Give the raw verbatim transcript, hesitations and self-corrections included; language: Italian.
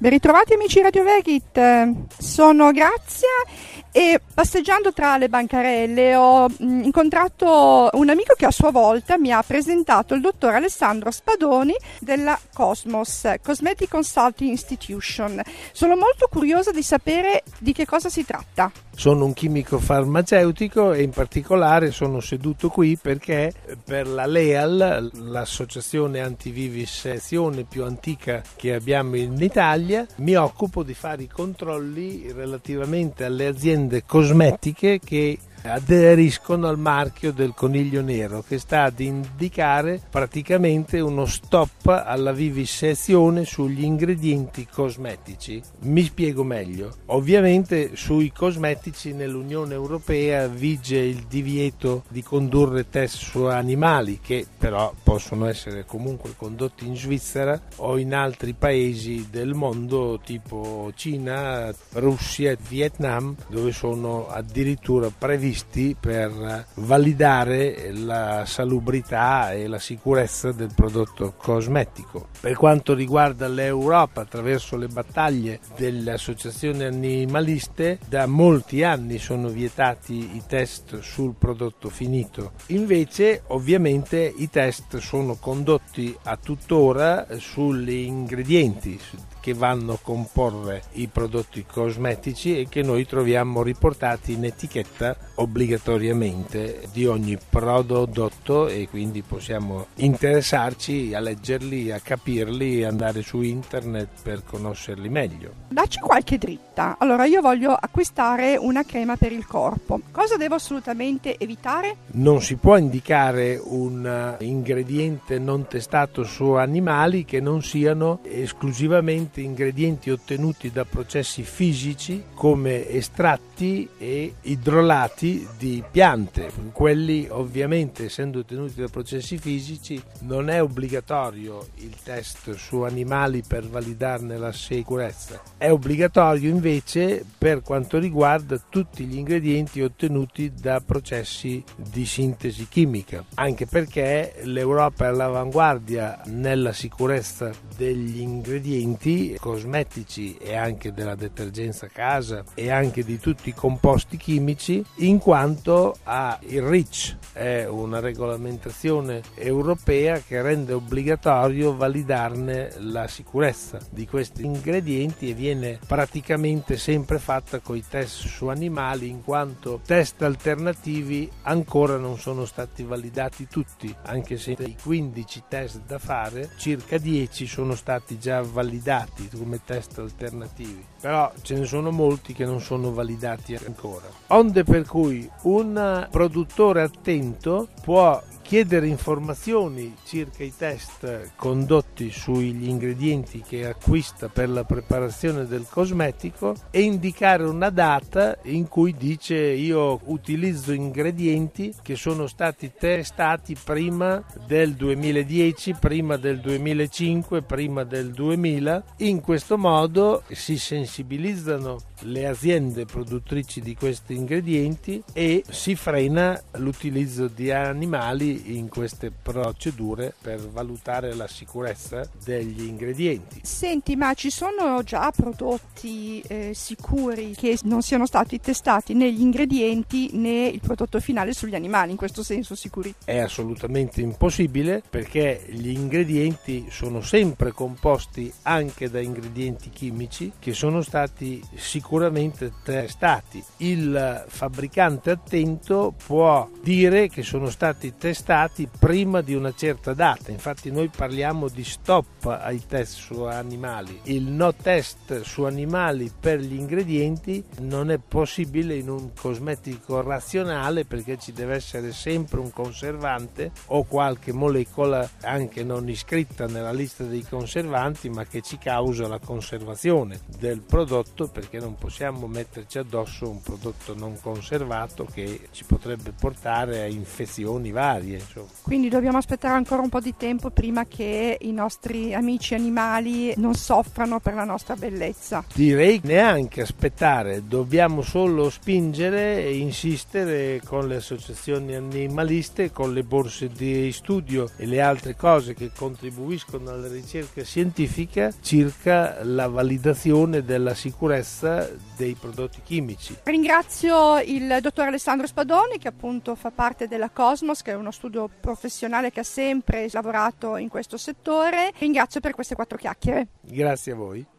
Ben ritrovati amici Radio Vegit, sono Grazia e passeggiando tra le bancarelle ho mh, incontrato un amico che a sua volta mi ha presentato il dottor Alessandro Spadoni della Cosmos, Cosmetic Consulting Institution. Sono molto curiosa di sapere di che cosa si tratta. Sono un chimico farmaceutico e in particolare sono seduto qui perché per la LEAL, l'associazione antivivisezione più antica che abbiamo in Italia, mi occupo di fare i controlli relativamente alle aziende cosmetiche che aderiscono al marchio del coniglio nero, che sta ad indicare praticamente uno stop alla vivisezione sugli ingredienti cosmetici. Mi spiego meglio. Ovviamente sui cosmetici nell'Unione Europea vige il divieto di condurre test su animali, che però possono essere comunque condotti in Svizzera o in altri paesi del mondo tipo Cina, Russia e Vietnam, dove sono addirittura previsti per validare la salubrità e la sicurezza del prodotto cosmetico. Per quanto riguarda l'Europa, attraverso le battaglie delle associazioni animaliste, da molti anni sono vietati i test sul prodotto finito. Invece, ovviamente, i test sono condotti a tuttora sugli ingredienti che vanno a comporre i prodotti cosmetici e che noi troviamo riportati in etichetta obbligatoriamente di ogni prodotto, e quindi possiamo interessarci a leggerli, a capirli e andare su internet per conoscerli meglio. Dacci qualche dritta. Allora, io voglio acquistare una crema per il corpo. Cosa devo assolutamente evitare? Non si può indicare un ingrediente non testato su animali che non siano esclusivamente ingredienti ottenuti da processi fisici come estratti e idrolati di piante. Quelli, ovviamente, essendo ottenuti da processi fisici, non è obbligatorio il test su animali per validarne la sicurezza. È obbligatorio invece per quanto riguarda tutti gli ingredienti ottenuti da processi di sintesi chimica, anche perché l'Europa è all'avanguardia nella sicurezza degli ingredienti cosmetici e anche della detergenza casa e anche di tutti i composti chimici, in quanto ha il REACH, è una regolamentazione europea che rende obbligatorio validarne la sicurezza di questi ingredienti, e viene praticamente sempre fatta con i test su animali, in quanto test alternativi ancora non sono stati validati tutti, anche se dei quindici test da fare circa dieci sono stati già validati come test alternativi, però ce ne sono molti che non sono validati ancora. Onde per cui un produttore attento può chiedere informazioni circa i test condotti sugli ingredienti che acquista per la preparazione del cosmetico e indicare una data in cui dice: io utilizzo ingredienti che sono stati testati prima del duemiladieci, prima del duemilacinque, prima del duemila. In questo modo si sensibilizzano le aziende produttrici di questi ingredienti e si frena l'utilizzo di animali in queste procedure per valutare la sicurezza degli ingredienti. Senti, ma ci sono già prodotti eh, sicuri che non siano stati testati né gli ingredienti né il prodotto finale sugli animali, in questo senso sicuri? È assolutamente impossibile, perché gli ingredienti sono sempre composti anche da ingredienti chimici che sono stati sicuramente testati. Il fabbricante attento può dire che sono stati testati prima di una certa data, infatti noi parliamo di stop ai test su animali. Il no test su animali per gli ingredienti non è possibile in un cosmetico razionale, perché ci deve essere sempre un conservante o qualche molecola anche non iscritta nella lista dei conservanti, ma che ci causa la conservazione del prodotto, perché non possiamo metterci addosso un prodotto non conservato che ci potrebbe portare a infezioni varie. serie, insomma. Quindi dobbiamo aspettare ancora un po' di tempo prima che i nostri amici animali non soffrano per la nostra bellezza. Direi neanche aspettare, dobbiamo solo spingere e insistere con le associazioni animaliste, con le borse di studio e le altre cose che contribuiscono alla ricerca scientifica circa la validazione della sicurezza dei prodotti chimici. Ringrazio il dottor Alessandro Spadoni, che appunto fa parte della Cosmos, che è uno studio professionale che ha sempre lavorato in questo settore. Ringrazio per queste quattro chiacchiere. Grazie a voi.